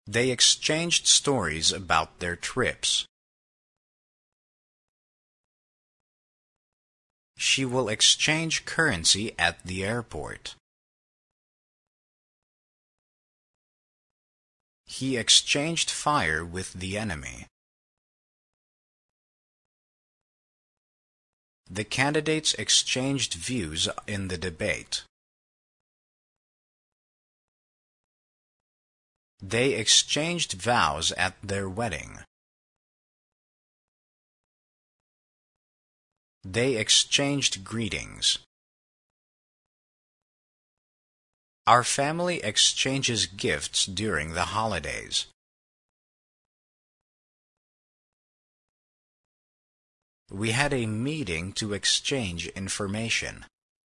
They exchanged stories about their trips. She will exchange currency at the airport. He exchanged fire with the enemy. The candidates exchanged views in the debate. They exchanged vows at their wedding. They exchanged greetings. Our family exchanges gifts during the holidays. We had a meeting to exchange information.